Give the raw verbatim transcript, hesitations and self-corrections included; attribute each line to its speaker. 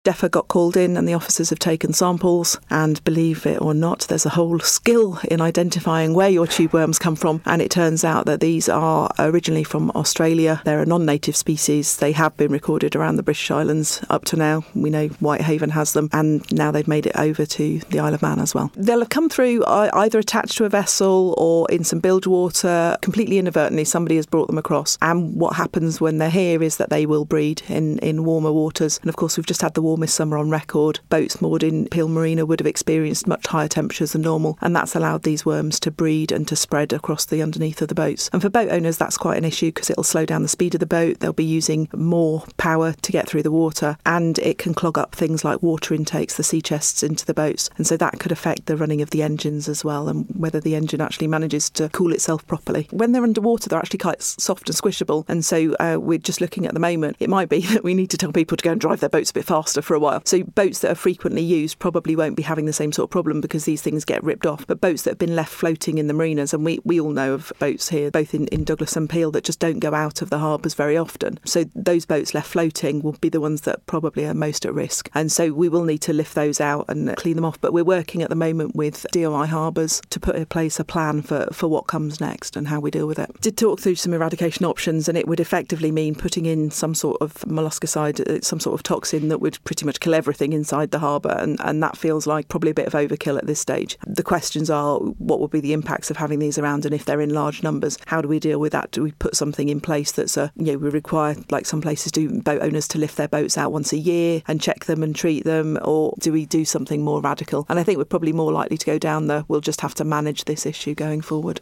Speaker 1: DEFRA got called in and the officers have taken samples, and believe it or not, there's a whole skill in identifying where your tube worms come from, and it turns out that these are originally from Australia. They're a non-native species. They have been recorded around the British Islands up to now. We know Whitehaven has them, and now they've made it over to the Isle of Man as well. They'll have come through either attached to a vessel or in some bilge water, completely inadvertently. Somebody has brought them across, and what happens when they're here is that they will breed in, in warmer waters. And of course, we've just had the warmest summer on record. Boats moored in Peel Marina would have experienced much higher temperatures than normal, and that's allowed these worms to breed and to spread across the underneath of the boats. And for boat owners, that's quite an issue because it'll slow down the speed of the boat. They'll be using more power to get through the water, and it can clog up things like water intakes, the sea chests into the boats. And so that could affect the running of the engines as well, and whether the engine actually manages to cool itself properly. When they're underwater, they're actually quite soft and squishable, and so uh, we're just looking at the moment. It might be that we need to tell people to go and drive their boats a bit faster for a while. So boats that are frequently used probably won't be having the same sort of problem because these things get ripped off. But boats that have been left floating in the marinas, and we, we all know of boats here, both in, in Douglas and Peel, that just don't go out of the harbours very often. So those boats left floating will be the ones that probably are most at risk. And so we will need to lift those out and clean them off. But we're working at the moment with D O I Harbours to put in place a plan for, for what comes next and how we deal with it. Did talk through some eradication options, and it would effectively mean putting in some sort of molluscicide, some sort of toxin that would pretty much kill everything inside the harbour, and, and that feels like probably a bit of overkill at this stage. The questions are, what will be the impacts of having these around, and if they're in large numbers, how do we deal with that? Do we put something in place that's a, you know, we require, like some places do, boat owners to lift their boats out once a year and check them and treat them, or do we do something more radical? And I think we're probably more likely to go down the, we'll just have to manage this issue going forward.